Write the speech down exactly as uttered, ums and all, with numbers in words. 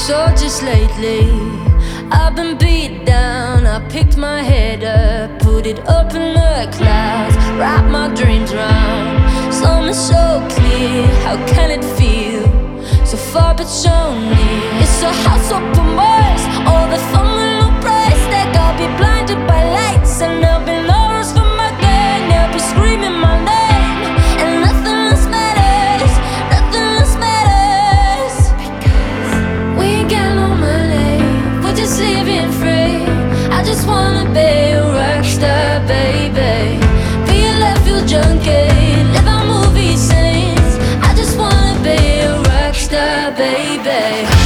So just lately I've been beat down. I picked my head up, put it up in the clouds, wrap my dreams round something so clear. How can it feel so far but so near? It's a house of Mars, all the fun will no price. That I'll be blinded by lights and there'll be no rest for my gang. They'll be screaming my name and nothing else matters, nothing else matters. We ain't got no money, we're just living free. I just wanna be a rock star, baby. Be a left-field junkie, live our movie scenes. I just wanna be a rock star, baby.